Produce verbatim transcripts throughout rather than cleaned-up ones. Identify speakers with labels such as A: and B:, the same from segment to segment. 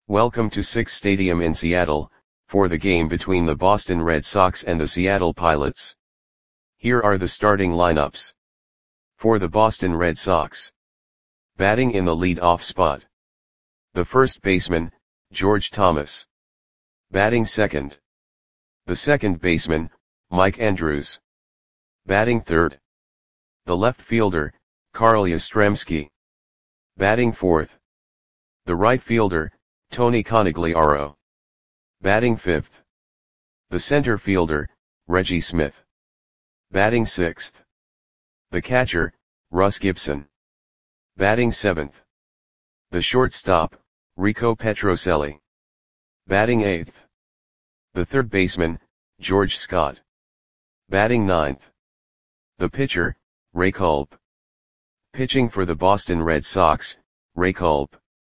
A: Welcome to Sick's Stadium in Seattle, for the game between the Boston Red Sox and the Seattle Pilots. Here are the starting lineups. For the Boston Red Sox. Batting in the lead-off spot. The first baseman, George Thomas. Batting second. The second baseman, Mike Andrews. Batting third. The left fielder, Carl Yastrzemski. Batting fourth. The right fielder, Tony Conigliaro. Batting fifth. The center fielder, Reggie Smith. Batting sixth. The catcher, Russ Gibson. Batting seventh. The shortstop, Rico Petrocelli. Batting eighth. The third baseman, George Scott. Batting ninth. The pitcher, Ray Culp. Pitching for the Boston Red Sox, Ray Culp.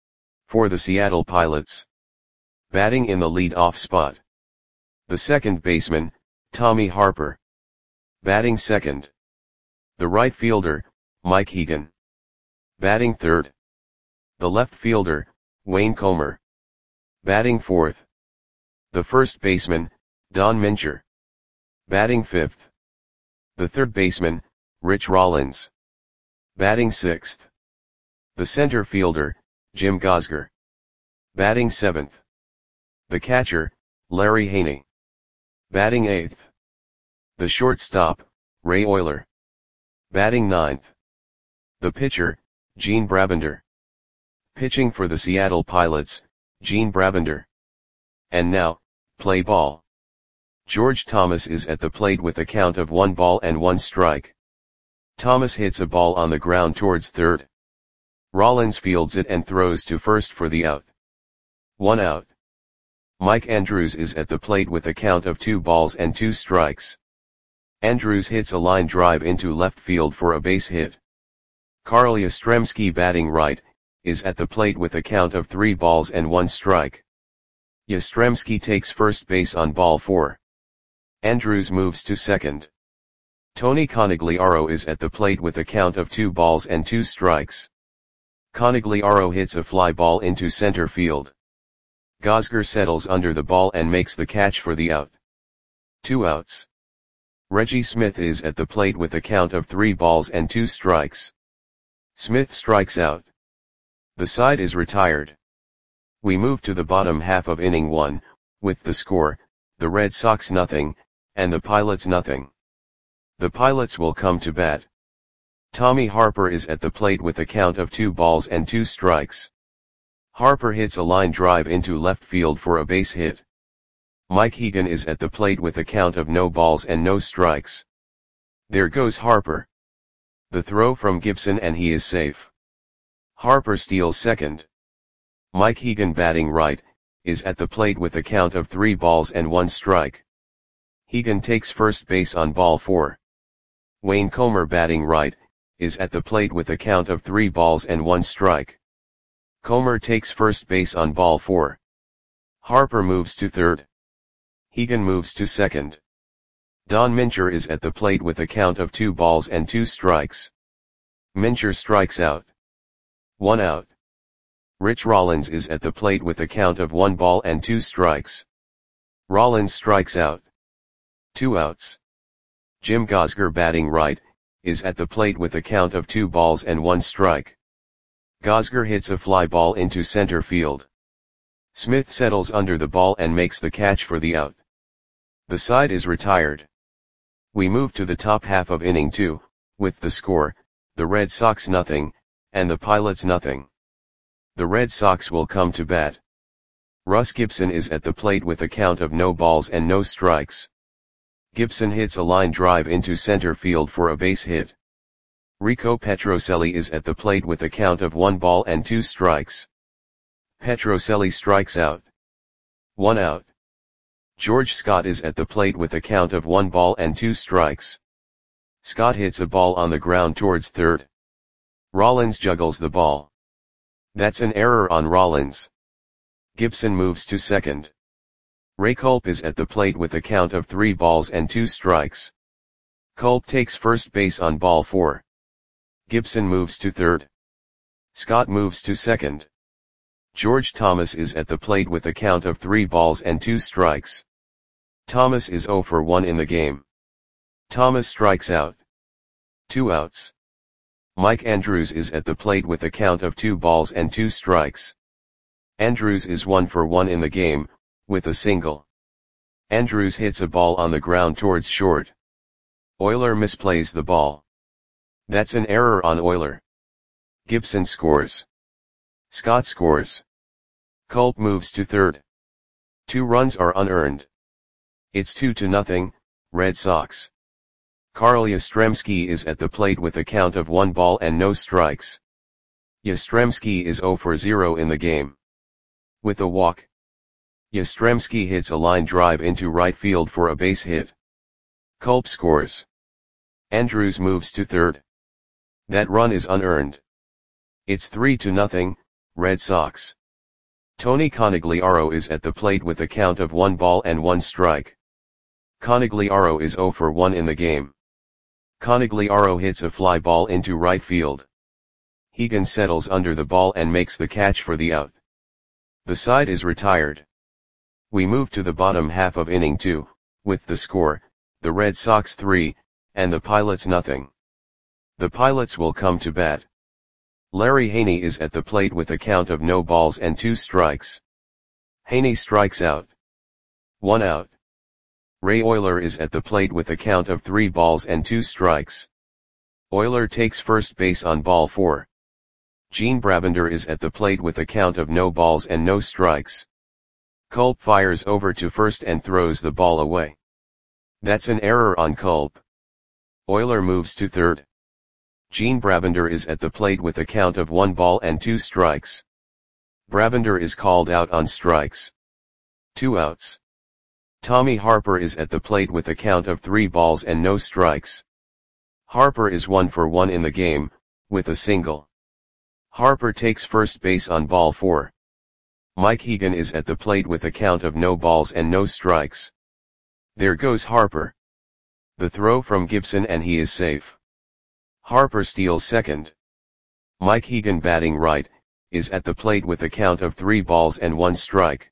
A: For the Seattle Pilots. Batting in the lead-off spot. The second baseman, Tommy Harper. Batting second. The right fielder, Mike Hegan. Batting third. The left fielder, Wayne Comer. Batting fourth. The first baseman, Don Mincher. Batting fifth. The third baseman, Rich Rollins. Batting sixth. The center fielder, Jim Gosger. Batting seventh. The catcher, Larry Haney. Batting eighth. The shortstop, Ray Oyler. Batting ninth. The pitcher, Gene Brabender. Pitching for the Seattle Pilots, Gene Brabender. And now, play ball. George Thomas is at the plate with a count of one ball and one strike. Thomas hits a ball on the ground towards third. Rollins fields it and throws to first for the out. One out. Mike Andrews is at the plate with a count of two balls and two strikes. Andrews hits a line drive into left field for a base hit. Carl Yastrzemski, batting right, is at the plate with a count of three balls and one strike. Yastrzemski takes first base on ball four. Andrews moves to second. Tony Conigliaro is at the plate with a count of two balls and two strikes. Conigliaro hits a fly ball into center field. Gosger settles under the ball and makes the catch for the out. Two outs. Reggie Smith is at the plate with a count of three balls and two strikes. Smith strikes out. The side is retired. We move to the bottom half of inning one, with the score, the Red Sox nothing, and the Pilots nothing. The Pilots will come to bat. Tommy Harper is at the plate with a count of two balls and two strikes. Harper hits a line drive into left field for a base hit. Mike Hegan is at the plate with a count of no balls and no strikes. There goes Harper. The throw from Gibson and he is safe. Harper steals second. Mike Hegan, batting right, is at the plate with a count of three balls and one strike. Hegan takes first base on ball four. Wayne Comer, batting right, is at the plate with a count of three balls and one strike. Comer takes first base on ball four. Harper moves to third. Hegan moves to second. Don Mincher is at the plate with a count of two balls and two strikes. Mincher strikes out. One out. Rich Rollins is at the plate with a count of one ball and two strikes. Rollins strikes out. Two outs. Jim Gosger, batting right, is at the plate with a count of two balls and one strike. Gosger hits a fly ball into center field. Smith settles under the ball and makes the catch for the out. The side is retired. We move to the top half of inning two, with the score, the Red Sox nothing, and the Pilots nothing. The Red Sox will come to bat. Russ Gibson is at the plate with a count of no balls and no strikes. Gibson hits a line drive into center field for a base hit. Rico Petrocelli is at the plate with a count of one ball and two strikes. Petrocelli strikes out. One out. George Scott is at the plate with a count of one ball and two strikes. Scott hits a ball on the ground towards third. Rollins juggles the ball. That's an error on Rollins. Gibson moves to second. Ray Culp is at the plate with a count of three balls and two strikes. Culp takes first base on ball four. Gibson moves to third. Scott moves to second. George Thomas is at the plate with a count of three balls and two strikes. Thomas is zero for one in the game. Thomas strikes out. Two outs. Mike Andrews is at the plate with a count of two balls and two strikes. Andrews is one for one in the game, with a single. Andrews hits a ball on the ground towards short. Oyler misplays the ball. That's an error on Oyler. Gibson scores. Scott scores. Culp moves to third. Two runs are unearned. It's two to nothing, Red Sox. Carl Yastrzemski is at the plate with a count of one ball and no strikes. Yastrzemski is zero for zero in the game. With a walk, Yastrzemski hits a line drive into right field for a base hit. Culp scores. Andrews moves to third. That run is unearned. It's three to nothing, Red Sox. Tony Conigliaro is at the plate with a count of one ball and one strike. Conigliaro is zero for one in the game. Conigliaro hits a fly ball into right field. Hegan settles under the ball and makes the catch for the out. The side is retired. We move to the bottom half of inning two, with the score, the Red Sox three, and the Pilots nothing. The Pilots will come to bat. Larry Haney is at the plate with a count of no balls and two strikes. Haney strikes out. One out. Ray Oyler is at the plate with a count of three balls and two strikes. Oyler takes first base on ball four. Gene Brabender is at the plate with a count of no balls and no strikes. Culp fires over to first and throws the ball away. That's an error on Culp. Oyler moves to third. Gene Brabender is at the plate with a count of one ball and two strikes. Brabender is called out on strikes. Two outs. Tommy Harper is at the plate with a count of three balls and no strikes. Harper is one for one in the game, with a single. Harper takes first base on ball four. Mike Hegan is at the plate with a count of no balls and no strikes. There goes Harper. The throw from Gibson and he is safe. Harper steals second. Mike Hegan, batting right, is at the plate with a count of three balls and one strike.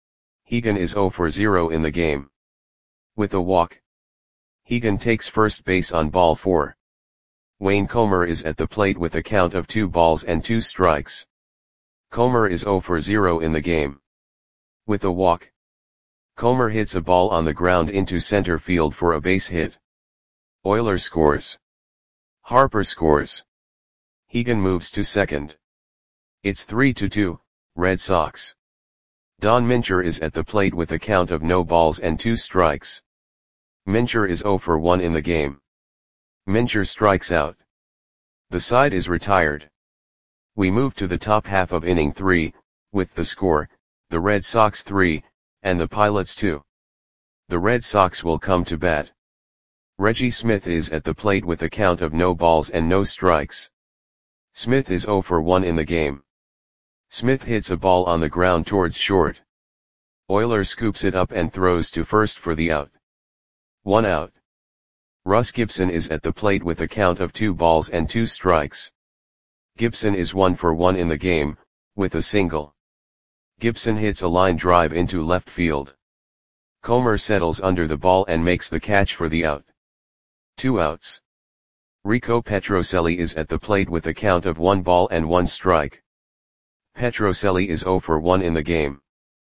A: Hegan is zero for zero in the game. With a walk, Hegan takes first base on ball four. Wayne Comer is at the plate with a count of two balls and two strikes. Comer is zero for zero in the game. With a walk, Comer hits a ball on the ground into center field for a base hit. Oyler scores. Harper scores. Hegan moves to second. It's three to two, Red Sox. Don Mincher is at the plate with a count of no balls and two strikes. Mincher is zero for one in the game. Mincher strikes out. The side is retired. We move to the top half of inning three, with the score, the Red Sox three, and the Pilots two. The Red Sox will come to bat. Reggie Smith is at the plate with a count of no balls and no strikes. Smith is zero for one in the game. Smith hits a ball on the ground towards short. Oyler scoops it up and throws to first for the out. One out. Russ Gibson is at the plate with a count of two balls and two strikes. Gibson is one for one in the game, with a single. Gibson hits a line drive into left field. Comer settles under the ball and makes the catch for the out. Two outs. Rico Petrocelli is at the plate with a count of one ball and one strike. Petrocelli is zero for one in the game.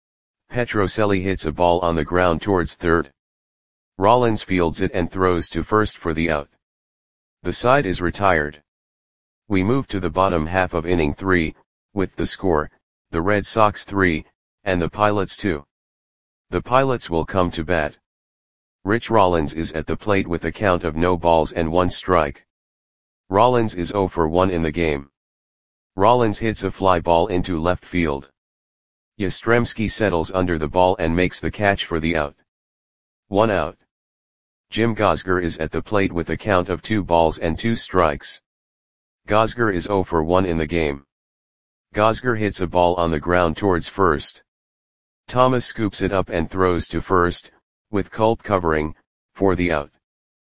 A: Petrocelli hits a ball on the ground towards third. Rollins fields it and throws to first for the out. The side is retired. We move to the bottom half of inning three, with the score, the Red Sox three, and the Pilots two. The Pilots will come to bat. Rich Rollins is at the plate with a count of no balls and one strike. Rollins is zero for one in the game. Rollins hits a fly ball into left field. Yastrzemski settles under the ball and makes the catch for the out. One out. Jim Gosger is at the plate with a count of two balls and two strikes. Gosger is zero for one in the game. Gosger hits a ball on the ground towards first. Thomas scoops it up and throws to first, with Culp covering, for the out.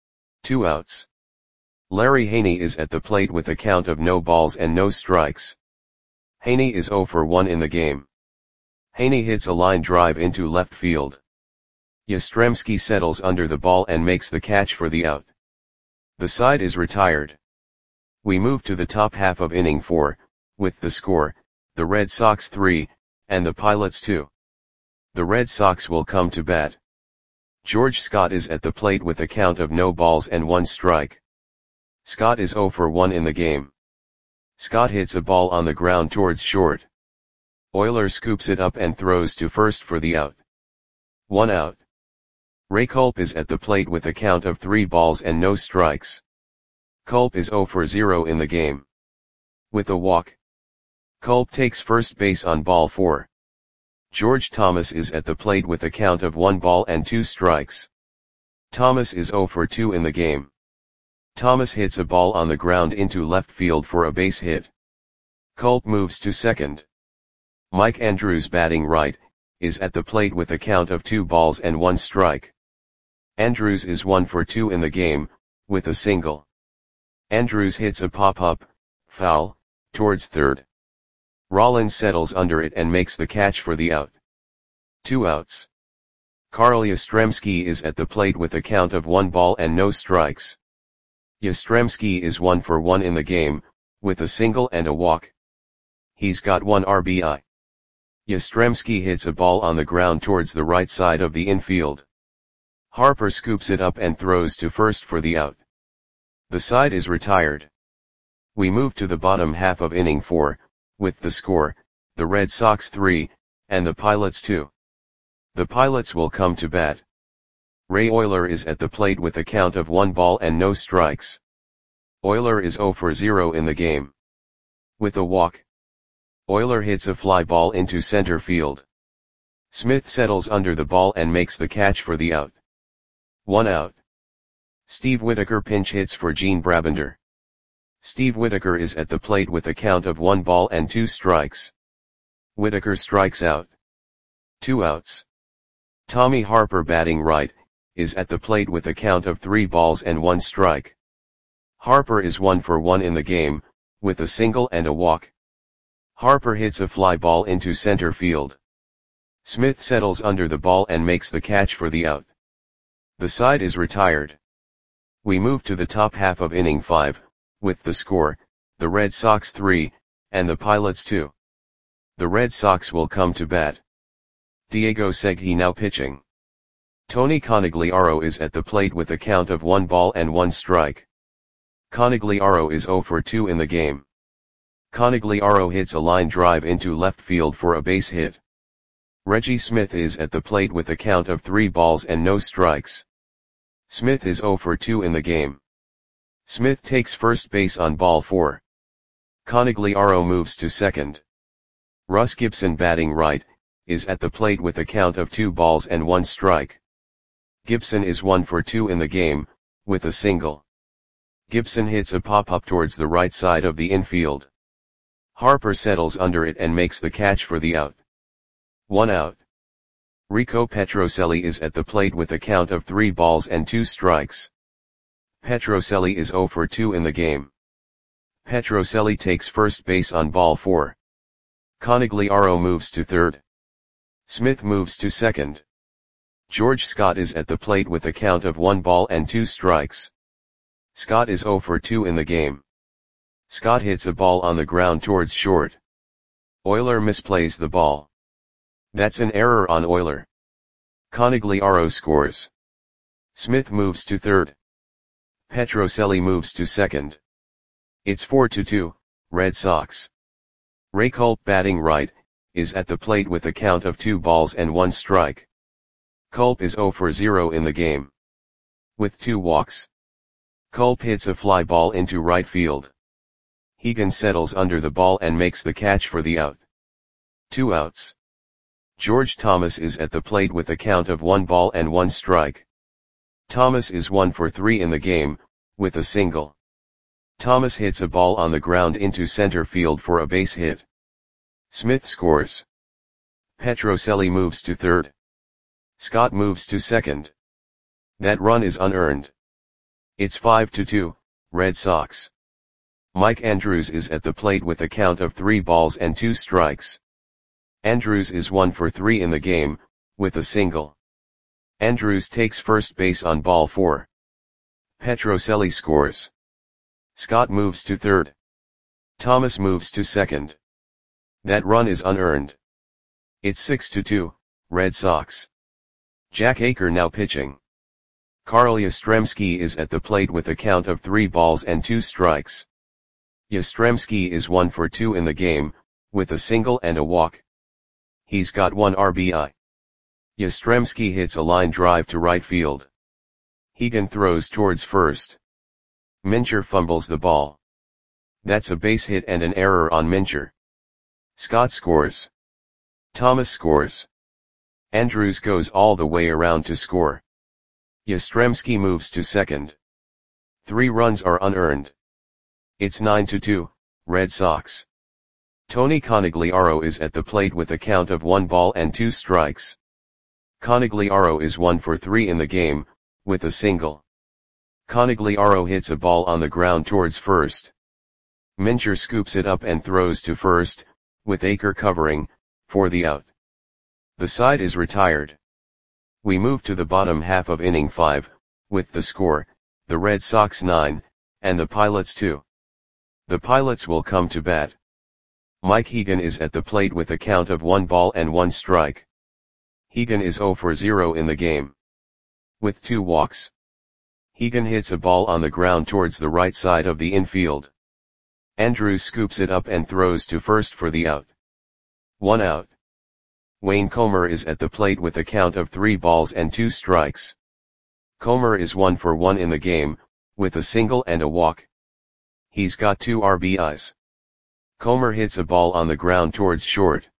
A: Two outs. Larry Haney is at the plate with a count of no balls and no strikes. Haney is zero for one in the game. Haney hits a line drive into left field. Yastrzemski settles under the ball and makes the catch for the out. The side is retired. We move to the top half of inning four, with the score, the Red Sox three, and the Pilots two. The Red Sox will come to bat. George Scott is at the plate with a count of no balls and one strike. Scott is oh for one in the game. Scott hits a ball on the ground towards short. Oyler scoops it up and throws to first for the out. One out. Ray Culp is at the plate with a count of three balls and no strikes. Culp is oh for zero in the game. With a walk, Culp takes first base on ball four. George Thomas is at the plate with a count of one ball and two strikes. Thomas is oh for two in the game. Thomas hits a ball on the ground into left field for a base hit. Culp moves to second. Mike Andrews, batting right, is at the plate with a count of two balls and one strike. Andrews is one for two in the game, with a single. Andrews hits a pop-up, foul, towards third. Rollins settles under it and makes the catch for the out. Two outs. Carl Yastrzemski is at the plate with a count of one ball and no strikes. Yastrzemski is one for one in the game, with a single and a walk. He's got one R B I. Yastrzemski hits a ball on the ground towards the right side of the infield. Harper scoops it up and throws to first for the out. The side is retired. We move to the bottom half of inning four, with the score, the Red Sox three, and the Pilots two. The Pilots will come to bat. Ray Oyler is at the plate with a count of one ball and no strikes. Oyler is oh for zero in the game. With a walk, Oyler hits a fly ball into center field. Smith settles under the ball and makes the catch for the out. One out. Steve Whitaker pinch hits for Gene Brabander. Steve Whitaker is at the plate with a count of one ball and two strikes. Whitaker strikes out. Two outs. Tommy Harper, batting right, is at the plate with a count of three balls and one strike. Harper is one for one in the game, with a single and a walk. Harper hits a fly ball into center field. Smith settles under the ball and makes the catch for the out. The side is retired. We move to the top half of inning five, with the score, the Red Sox three, and the Pilots two. The Red Sox will come to bat. Diego Segui now pitching. Tony Conigliaro is at the plate with a count of one ball and one strike. Conigliaro is oh for two in the game. Conigliaro hits a line drive into left field for a base hit. Reggie Smith is at the plate with a count of three balls and no strikes. Smith is oh for two in the game. Smith takes first base on ball four. Conigliaro moves to second. Russ Gibson, batting right, is at the plate with a count of two balls and one strike. Gibson is one for two in the game, with a single. Gibson hits a pop-up towards the right side of the infield. Harper settles under it and makes the catch for the out. One out. Rico Petrocelli is at the plate with a count of three balls and two strikes. Petrocelli is oh for two in the game. Petrocelli takes first base on ball four. Conigliaro moves to third. Smith moves to second. George Scott is at the plate with a count of one ball and two strikes. Scott is oh for two in the game. Scott hits a ball on the ground towards short. Oyler misplays the ball. That's an error on Oyler. Conigliaro scores. Smith moves to third. Petrocelli moves to second. It's four to two, Red Sox. Ray Culp, batting right, is at the plate with a count of two balls and one strike. Culp is oh for zero in the game. With two walks, Culp hits a fly ball into right field. Hegan settles under the ball and makes the catch for the out. Two outs. George Thomas is at the plate with a count of one ball and one strike. Thomas is one for three in the game, with a single. Thomas hits a ball on the ground into center field for a base hit. Smith scores. Petrocelli moves to third. Scott moves to second. That run is unearned. It's five to two, Red Sox. Mike Andrews is at the plate with a count of three balls and two strikes. Andrews is one for three in the game, with a single. Andrews takes first base on ball four. Petrocelli scores. Scott moves to third. Thomas moves to second. That run is unearned. It's six to two, Red Sox. Jack Aker now pitching. Carl Yastrzemski is at the plate with a count of three balls and two strikes. Yastrzemski is one for two in the game, with a single and a walk. He's got one R B I. Yastrzemski hits a line drive to right field. Hegan throws towards first. Mincher fumbles the ball. That's a base hit and an error on Mincher. Scott scores. Thomas scores. Andrews goes all the way around to score. Yastrzemski moves to second. Three runs are unearned. It's nine to two, Red Sox. Tony Conigliaro is at the plate with a count of one ball and two strikes. Conigliaro is one for three in the game, with a single. Conigliaro hits a ball on the ground towards first. Mincher scoops it up and throws to first, with Aker covering, for the out. The side is retired. We move to the bottom half of inning five, with the score, the Red Sox nine, and the Pilots two. The Pilots will come to bat. Mike Hegan is at the plate with a count of one ball and one strike. Hegan is zero for zero in the game. With two walks. Hegan hits a ball on the ground towards the right side of the infield. Andrews scoops it up and throws to first for the out. One out. Wayne Comer is at the plate with a count of three balls and two strikes. Comer is one for one in the game, with a single and a walk. He's got two R B Is. Comer hits a ball on the ground towards short.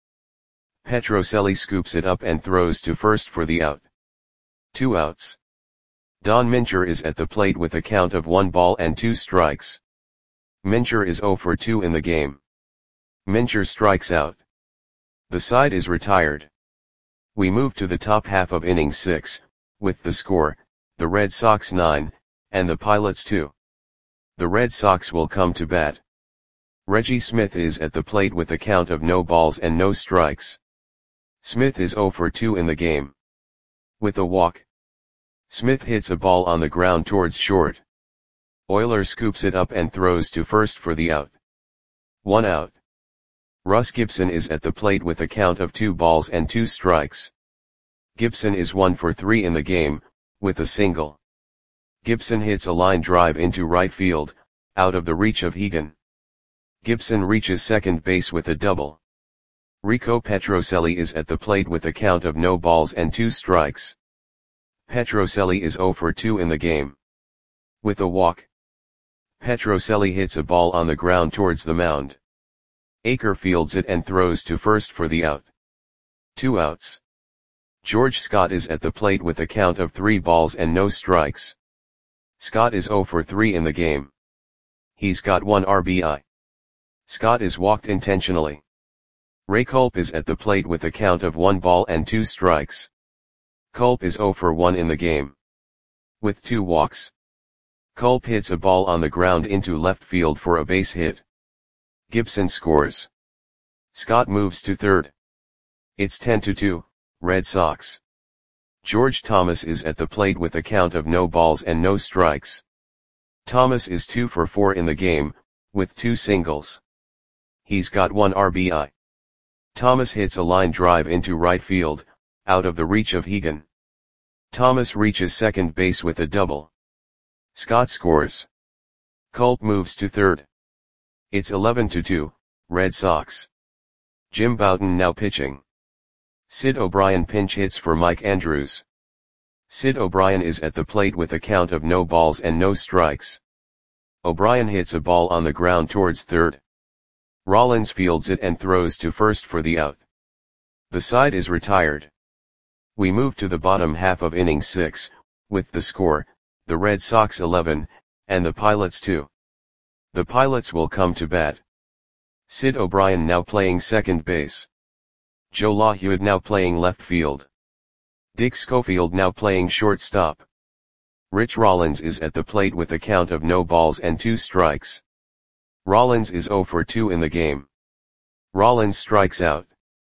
A: Petrocelli scoops it up and throws to first for the out. Two outs. Don Mincher is at the plate with a count of one ball and two strikes. Mincher is zero for two in the game. Mincher strikes out. The side is retired. We move to the top half of inning six, with the score, the Red Sox nine, and the Pilots two. The Red Sox will come to bat. Reggie Smith is at the plate with a count of no balls and no strikes. Smith is zero for two in the game. With a walk. Smith hits a ball on the ground towards short. Euler scoops it up and throws to first for the out. One out. Russ Gibson is at the plate with a count of two balls and two strikes. Gibson is one for three in the game, with a single. Gibson hits a line drive into right field, out of the reach of Hegan. Gibson reaches second base with a double. Rico Petrocelli is at the plate with a count of no balls and two strikes. Petrocelli is zero for two in the game. With a walk. Petrocelli hits a ball on the ground towards the mound. Aker fields it and throws to first for the out. Two outs. George Scott is at the plate with a count of three balls and no strikes. Scott is zero for three in the game. He's got one R B I. Scott is walked intentionally. Ray Culp is at the plate with a count of one ball and two strikes. Culp is zero for one in the game. With two walks. Culp hits a ball on the ground into left field for a base hit. Gibson scores. Scott moves to third. It's ten to two, Red Sox. George Thomas is at the plate with a count of no balls and no strikes. Thomas is two for four in the game, with two singles. He's got one R B I. Thomas hits a line drive into right field, out of the reach of Hegan. Thomas reaches second base with a double. Scott scores. Culp moves to third. It's eleven to two, Red Sox. Jim Bouton now pitching. Sid O'Brien pinch hits for Mike Andrews. Sid O'Brien is at the plate with a count of no balls and no strikes. O'Brien hits a ball on the ground towards third. Rollins fields it and throws to first for the out. The side is retired. We move to the bottom half of inning six, with the score, the Red Sox eleven, and the Pilots two. The Pilots will come to bat. Sid O'Brien now playing second base. Joe LaHue now playing left field. Dick Schofield now playing shortstop. Rich Rollins is at the plate with a count of no balls and two strikes. Rollins is zero for two in the game. Rollins strikes out.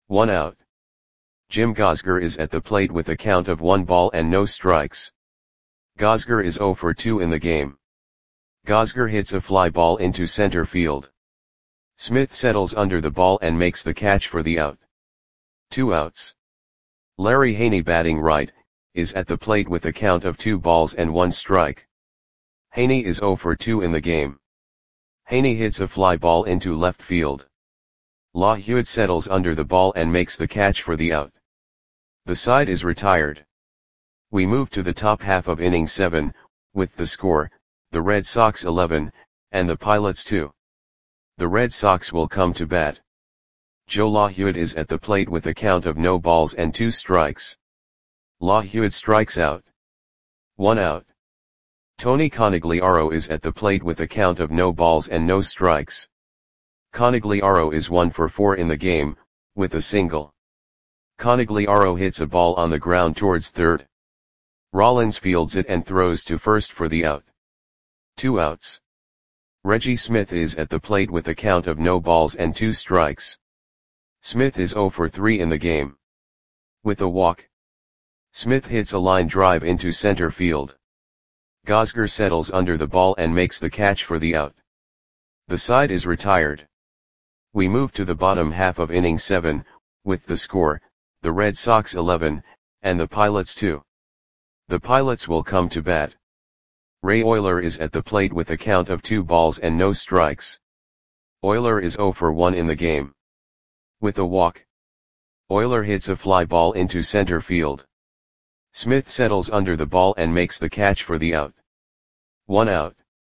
A: one out. Jim Gosger is at the plate with a count of one ball and no strikes. Gosger is zero for two in the game. Gosger hits a fly ball into center field. Smith settles under the ball and makes the catch for the out. Two outs. Larry Haney, batting right, is at the plate with a count of two balls and one strike. Haney is zero for two in the game. Haney hits a fly ball into left field. Law Hewitt settles under the ball and makes the catch for the out. The side is retired. We move to the top half of inning seven, with the score, the Red Sox eleven, and the Pilots two. The Red Sox will come to bat. Joe Law Hewitt is at the plate with a count of no balls and two strikes. Law Hewitt strikes out. One out. Tony Conigliaro is at the plate with a count of no balls and no strikes. Conigliaro is one for four in the game, with a single. Conigliaro hits a ball on the ground towards third. Rollins fields it and throws to first for the out. Two outs. Reggie Smith is at the plate with a count of no balls and two strikes. Smith is zero for three in the game. With a walk. Smith hits a line drive into center field. Gosger settles under the ball and makes the catch for the out. The side is retired. We move to the bottom half of inning seven, with the score, the Red Sox eleven, and the Pilots two. The Pilots will come to bat. Ray Oyler is at the plate with a count of two balls and no strikes. Oyler is zero for one in the game. With a walk. Oyler hits a fly ball into center field. Smith settles under the ball and makes the catch for the out. One out.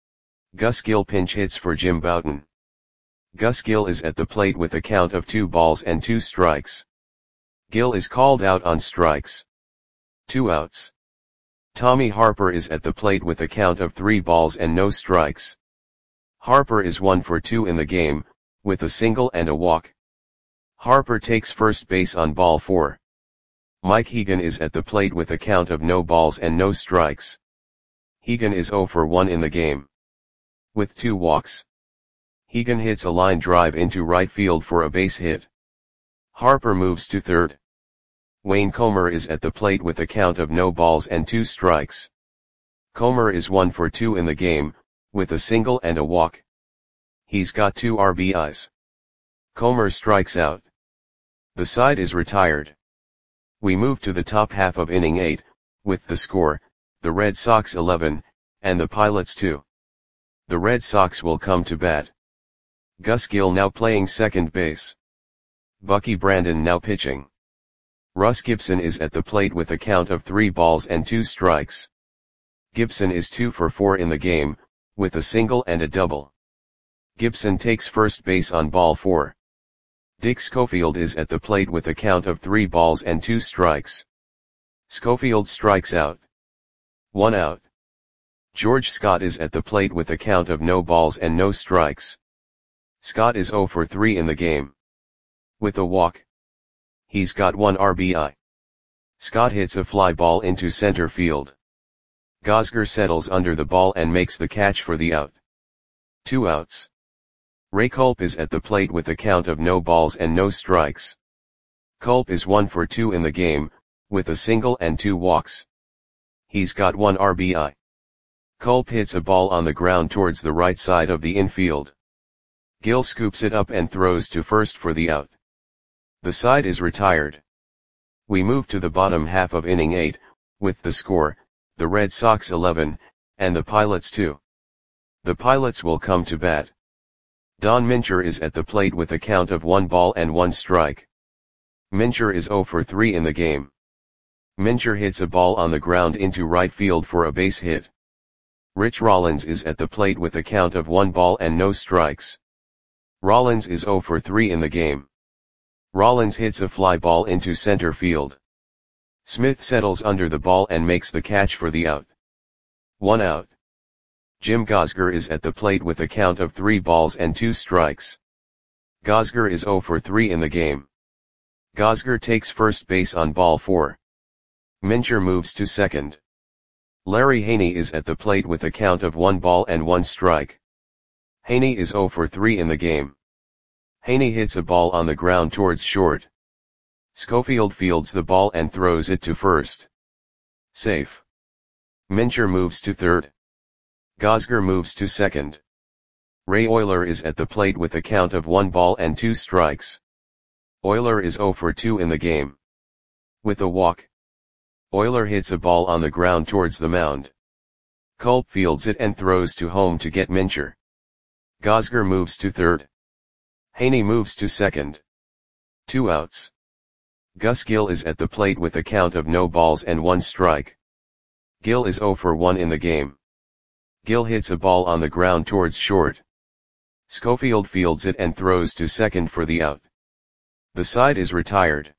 A: Gus Gill pinch hits for Jim Bouton. Gus Gill is at the plate with a count of two balls and two strikes. Gill is called out on strikes. Two outs. Tommy Harper is at the plate with a count of three balls and no strikes. Harper is one for two in the game, with a single and a walk. Harper takes first base on ball four. Mike Hegan is at the plate with a count of no balls and no strikes. Hegan is zero for one in the game. With two walks. Hegan hits a line drive into right field for a base hit. Harper moves to third. Wayne Comer is at the plate with a count of no balls and two strikes. Comer is one for two in the game, with a single and a walk. He's got two R B Is. Comer strikes out. The side is retired. We move to the top half of inning eight, with the score, the Red Sox eleven, and the Pilots two. The Red Sox will come to bat. Gus Gill now playing second base. Bucky Brandon now pitching. Russ Gibson is at the plate with a count of three balls and two strikes. Gibson is two for four in the game, with a single and a double. Gibson takes first base on ball four. Dick Schofield is at the plate with a count of three balls and two strikes. Schofield strikes out. One out. George Scott is at the plate with a count of no balls and no strikes. Scott is zero for three in the game. With a walk. He's got one R B I. Scott hits a fly ball into center field. Gosger settles under the ball and makes the catch for the out. Two outs. Ray Culp is at the plate with a count of no balls and no strikes. Culp is one for two in the game, with a single and two walks. He's got one R B I. Culp hits a ball on the ground towards the right side of the infield. Gill scoops it up and throws to first for the out. The side is retired. We move to the bottom half of inning eight, with the score, the Red Sox eleven, and the Pilots two. The Pilots will come to bat. Don Mincher is at the plate with a count of one ball and one strike. Mincher is zero for three in the game. Mincher hits a ball on the ground into right field for a base hit. Rich Rollins is at the plate with a count of one ball and no strikes. Rollins is zero for three in the game. Rollins hits a fly ball into center field. Smith settles under the ball and makes the catch for the out. One out. Jim Gosger is at the plate with a count of three balls and two strikes. Gosger is zero for three in the game. Gosger takes first base on ball four. Mincher moves to second. Larry Haney is at the plate with a count of one ball and one strike. Haney is zero for three in the game. Haney hits a ball on the ground towards short. Schofield fields the ball and throws it to first. Safe. Mincher moves to third. Gosger moves to second. Ray Oyler is at the plate with a count of one ball and two strikes. Oyler is zero for two in the game. With a walk, Oyler hits a ball on the ground towards the mound. Culp fields it and throws to home to get Mincher. Gosger moves to third. Haney moves to second. Two outs. Gus Gill is at the plate with a count of no balls and one strike. Gill is zero for one in the game. Gill hits a ball on the ground towards short. Schofield fields it and throws to second for the out. The side is retired.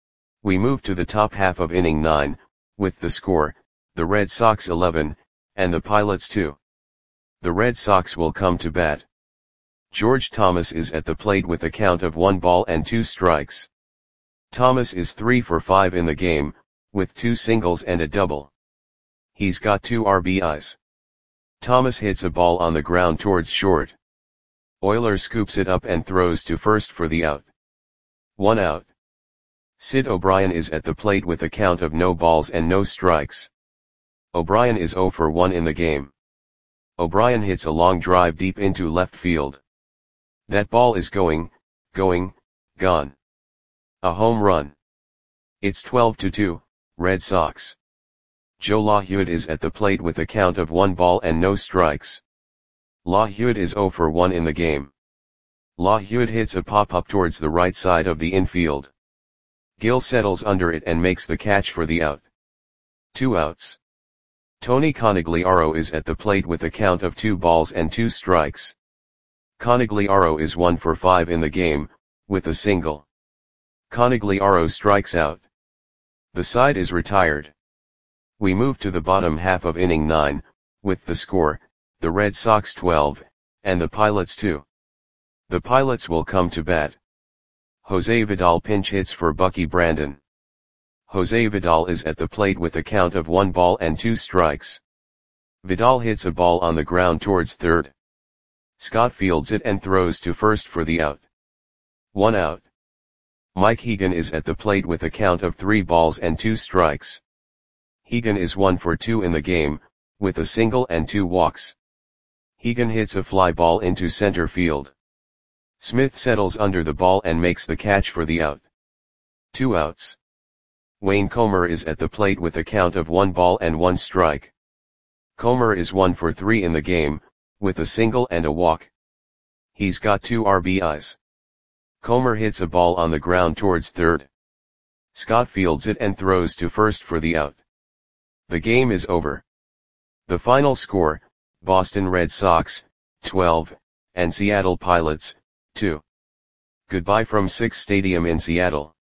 A: We move to the top half of inning nine, with the score, the Red Sox eleven, and the Pilots two. The Red Sox will come to bat. George Thomas is at the plate with a count of one ball and two strikes. Thomas is three for five in the game, with two singles and a double. He's got two R B Is. Thomas hits a ball on the ground towards short. Oyler scoops it up and throws to first for the out. One out. Sid O'Brien is at the plate with a count of no balls and no strikes. O'Brien is zero for one in the game. O'Brien hits a long drive deep into left field. That ball is going, going, gone. A home run. It's twelve to two, Red Sox. Joe LaHewitt is at the plate with a count of one ball and no strikes. LaHewitt is zero for one in the game. LaHewitt hits a pop-up towards the right side of the infield. Gill settles under it and makes the catch for the out. Two outs. Tony Conigliaro is at the plate with a count of two balls and two strikes. Conigliaro is one for five in the game, with a single. Conigliaro strikes out. The side is retired. We move to the bottom half of inning nine, with the score, the Red Sox twelve, and the Pilots two. The Pilots will come to bat. Jose Vidal pinch hits for Bucky Brandon. Jose Vidal is at the plate with a count of one ball and two strikes. Vidal hits a ball on the ground towards third. Scott fields it and throws to first for the out. One out. Mike Hegan is at the plate with a count of three balls and two strikes. Hegan is one for two in the game, with a single and two walks. Hegan hits a fly ball into center field. Smith settles under the ball and makes the catch for the out. Two outs. Wayne Comer is at the plate with a count of one ball and one strike. Comer is one for three in the game, with a single and a walk. He's got two R B Is. Comer hits a ball on the ground towards third. Scott fields it and throws to first for the out. The game is over. The final score, Boston Red Sox, twelve, and Seattle Pilots, two. Goodbye from Sick's Stadium in Seattle.